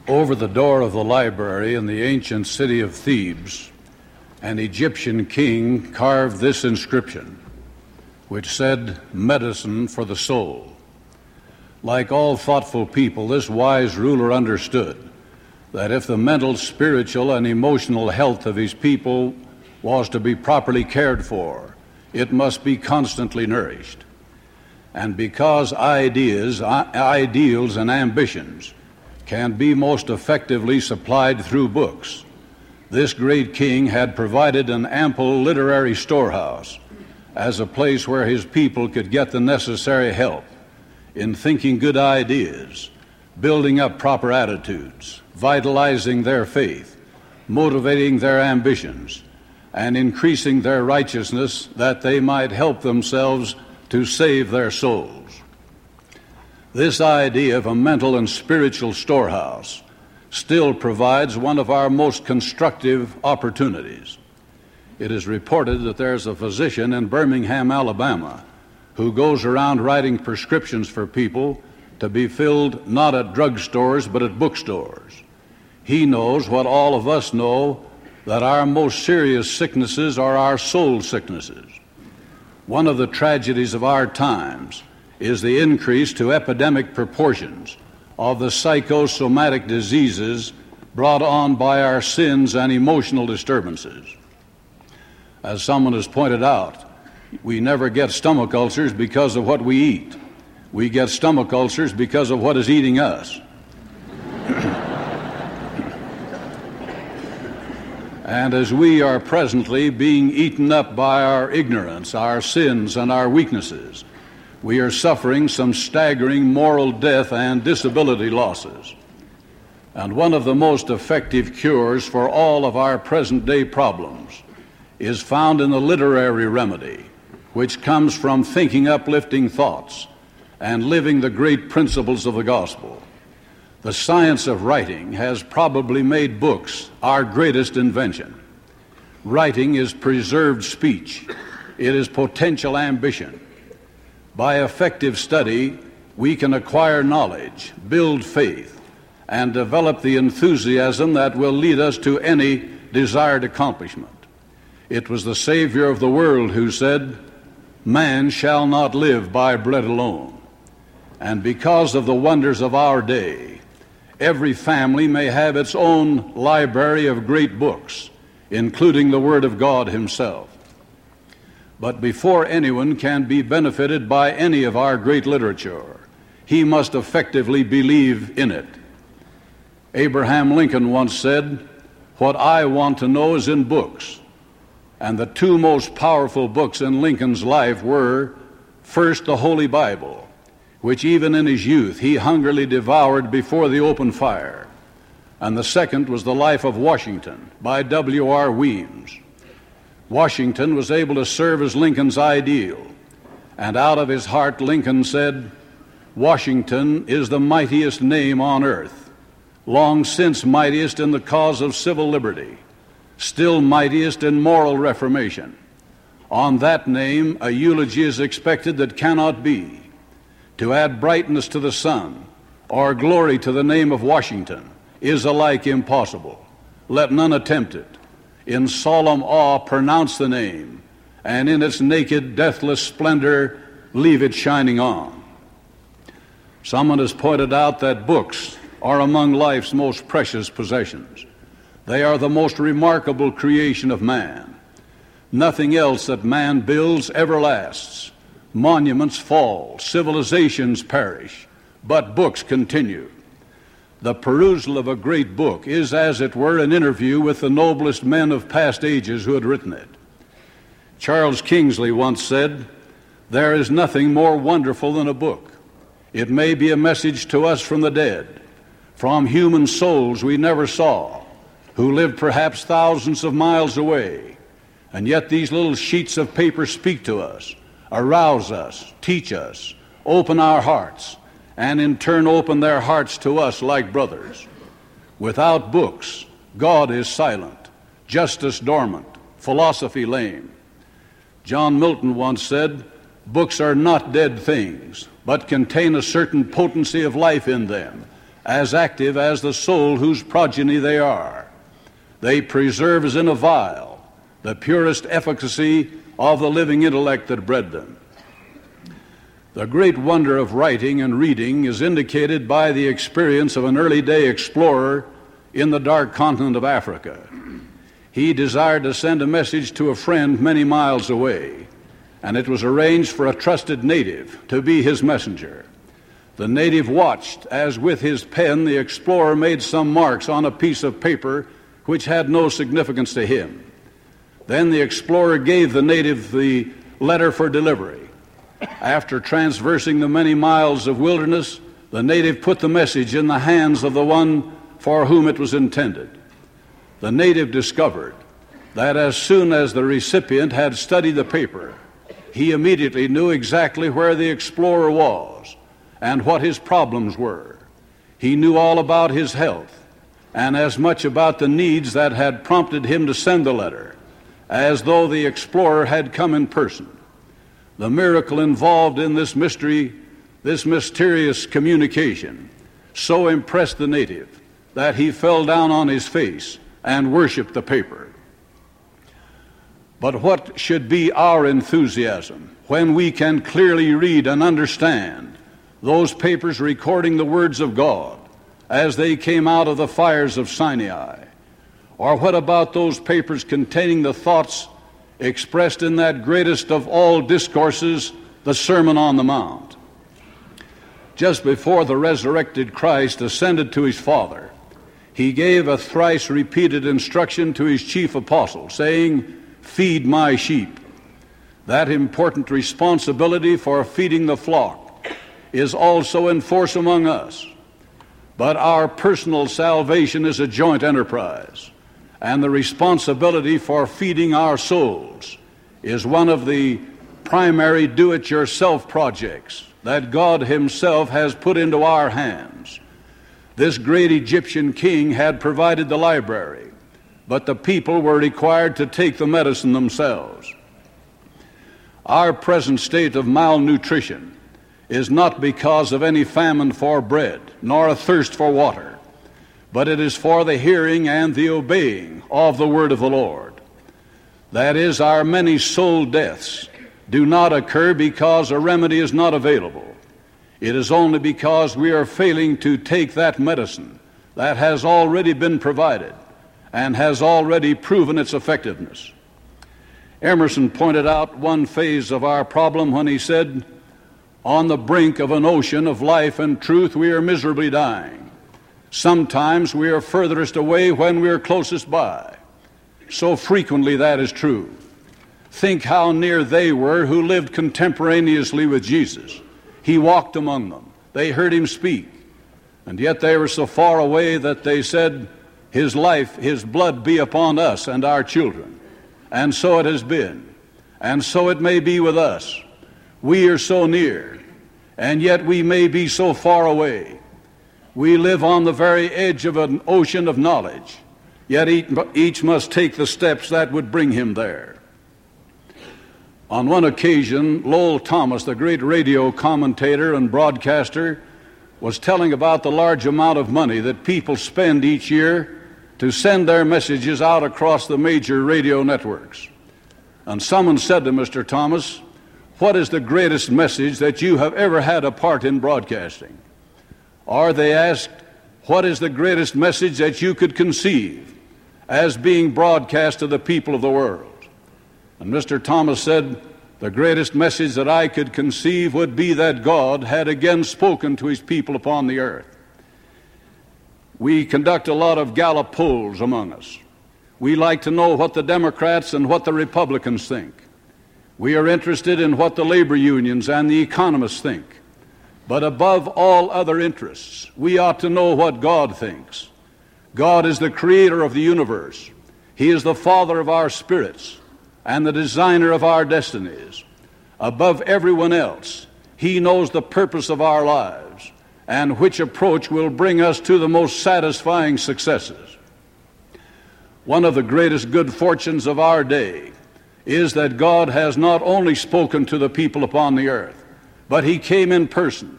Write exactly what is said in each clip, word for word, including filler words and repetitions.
Over the door of the library in the ancient city of Thebes, an Egyptian king carved this inscription, which said, "Medicine for the soul." Like all thoughtful people, this wise ruler understood that if the mental, spiritual, and emotional health of his people was to be properly cared for, it must be constantly nourished. And because ideas, ideals, and ambitions can be most effectively supplied through books, this great king had provided an ample literary storehouse as a place where his people could get the necessary help in thinking good ideas, building up proper attitudes, vitalizing their faith, motivating their ambitions, and increasing their righteousness that they might help themselves to save their souls. This idea of a mental and spiritual storehouse still provides one of our most constructive opportunities. It is reported that there's a physician in Birmingham, Alabama, who goes around writing prescriptions for people to be filled not at drugstores but at bookstores. He knows what all of us know, that our most serious sicknesses are our soul sicknesses. One of the tragedies of our times is the increase to epidemic proportions of the psychosomatic diseases brought on by our sins and emotional disturbances. As someone has pointed out, we never get stomach ulcers because of what we eat. We get stomach ulcers because of what is eating us. And as we are presently being eaten up by our ignorance, our sins, and our weaknesses, we are suffering some staggering moral death and disability losses. And one of the most effective cures for all of our present-day problems is found in the literary remedy, which comes from thinking uplifting thoughts and living the great principles of the gospel. The science of writing has probably made books our greatest invention. Writing is preserved speech. It is potential ambition. By effective study, we can acquire knowledge, build faith, and develop the enthusiasm that will lead us to any desired accomplishment. It was the Savior of the world who said, "Man shall not live by bread alone." And because of the wonders of our day, every family may have its own library of great books, including the Word of God Himself. But before anyone can be benefited by any of our great literature, he must effectively believe in it. Abraham Lincoln once said, "What I want to know is in books." And the two most powerful books in Lincoln's life were, first, the Holy Bible, which even in his youth he hungrily devoured before the open fire. And the second was The Life of Washington by W R Weems. Washington was able to serve as Lincoln's ideal, and out of his heart Lincoln said, "Washington is the mightiest name on earth, long since mightiest in the cause of civil liberty, still mightiest in moral reformation. On that name a eulogy is expected that cannot be. To add brightness to the sun or glory to the name of Washington is alike impossible. Let none attempt it. In solemn awe pronounce the name, and in its naked, deathless splendor leave it shining on." Someone has pointed out that books are among life's most precious possessions. They are the most remarkable creation of man. Nothing else that man builds ever lasts. Monuments fall, civilizations perish, but books continue. The perusal of a great book is, as it were, an interview with the noblest men of past ages who had written it. Charles Kingsley once said, "There is nothing more wonderful than a book. It may be a message to us from the dead, from human souls we never saw, who lived perhaps thousands of miles away, and yet these little sheets of paper speak to us, arouse us, teach us, open our hearts, and in turn open their hearts to us like brothers. Without books, God is silent, justice dormant, philosophy lame." John Milton once said, "Books are not dead things, but contain a certain potency of life in them, as active as the soul whose progeny they are. They preserve as in a vial the purest efficacy of the living intellect that bred them. The great wonder of writing and reading is indicated by the experience of an early-day explorer in the dark continent of Africa. He desired to send a message to a friend many miles away, and it was arranged for a trusted native to be his messenger. The native watched as with his pen the explorer made some marks on a piece of paper which had no significance to him. Then the explorer gave the native the letter for delivery. After traversing the many miles of wilderness, the native put the message in the hands of the one for whom it was intended. The native discovered that as soon as the recipient had studied the paper, he immediately knew exactly where the explorer was and what his problems were. He knew all about his health and as much about the needs that had prompted him to send the letter as though the explorer had come in person. The miracle involved in this mystery, this mysterious communication, so impressed the native that he fell down on his face and worshiped the paper. But what should be our enthusiasm when we can clearly read and understand those papers recording the words of God as they came out of the fires of Sinai? Or what about those papers containing the thoughts expressed in that greatest of all discourses, the Sermon on the Mount? Just before the resurrected Christ ascended to his Father, he gave a thrice repeated instruction to his chief apostle, saying, "Feed my sheep." That important responsibility for feeding the flock is also in force among us. But our personal salvation is a joint enterprise, and the responsibility for feeding our souls is one of the primary do-it-yourself projects that God himself has put into our hands. This great Egyptian king had provided the library, but the people were required to take the medicine themselves. Our present state of malnutrition is not because of any famine for bread, nor a thirst for water, but it is for the hearing and the obeying of the word of the Lord. That is, our many soul deaths do not occur because a remedy is not available. It is only because we are failing to take that medicine that has already been provided and has already proven its effectiveness. Emerson pointed out one phase of our problem when he said, "On the brink of an ocean of life and truth, we are miserably dying. Sometimes we are furthest away when we are closest by. So frequently that is true. Think how near they were who lived contemporaneously with Jesus. He walked among them. They heard him speak. And yet they were so far away that they said, 'His life, his blood be upon us and our children.' And so it has been. And so it may be with us. We are so near, and yet we may be so far away. We live on the very edge of an ocean of knowledge, yet each must take the steps that would bring him there." On one occasion, Lowell Thomas, the great radio commentator and broadcaster, was telling about the large amount of money that people spend each year to send their messages out across the major radio networks. And someone said to Mister Thomas, "What is the greatest message that you have ever had a part in broadcasting?" Or they asked, "What is the greatest message that you could conceive as being broadcast to the people of the world?" And Mister Thomas said, "The greatest message that I could conceive would be that God had again spoken to his people upon the earth." We conduct a lot of Gallup polls among us. We like to know what the Democrats and what the Republicans think. We are interested in what the labor unions and the economists think. But above all other interests, we ought to know what God thinks. God is the creator of the universe. He is the father of our spirits and the designer of our destinies. Above everyone else, he knows the purpose of our lives and which approach will bring us to the most satisfying successes. One of the greatest good fortunes of our day is that God has not only spoken to the people upon the earth, but he came in person,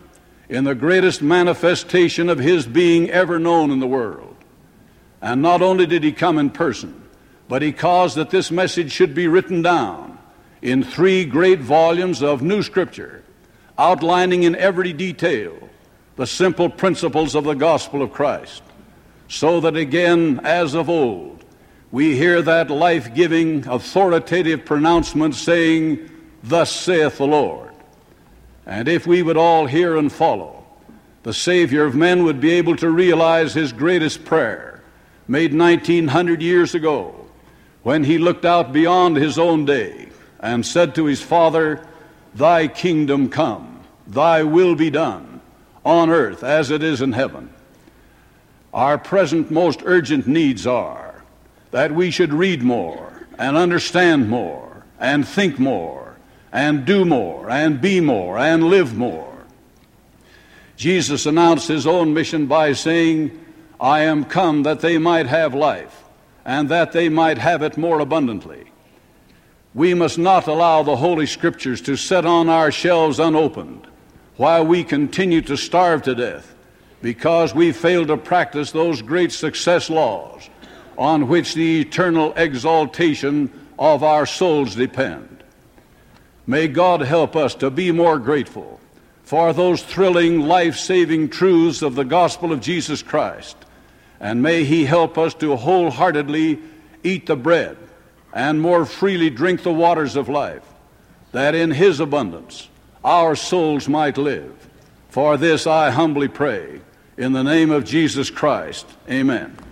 in the greatest manifestation of his being ever known in the world. And not only did he come in person, but he caused that this message should be written down in three great volumes of new scripture, outlining in every detail the simple principles of the gospel of Christ, so that again, as of old, we hear that life-giving, authoritative pronouncement saying, "Thus saith the Lord." And if we would all hear and follow, the Savior of men would be able to realize his greatest prayer, made nineteen hundred years ago, when he looked out beyond his own day and said to his Father, "Thy kingdom come, thy will be done, on earth as it is in heaven." Our present most urgent needs are that we should read more and understand more and think more and do more and be more and live more. Jesus announced his own mission by saying, "I am come that they might have life, and that they might have it more abundantly." We must not allow the Holy Scriptures to sit on our shelves unopened while we continue to starve to death because we fail to practice those great success laws on which the eternal exaltation of our souls depend. May God help us to be more grateful for those thrilling, life-saving truths of the gospel of Jesus Christ, and may he help us to wholeheartedly eat the bread and more freely drink the waters of life, that in his abundance our souls might live. For this I humbly pray, in the name of Jesus Christ. Amen.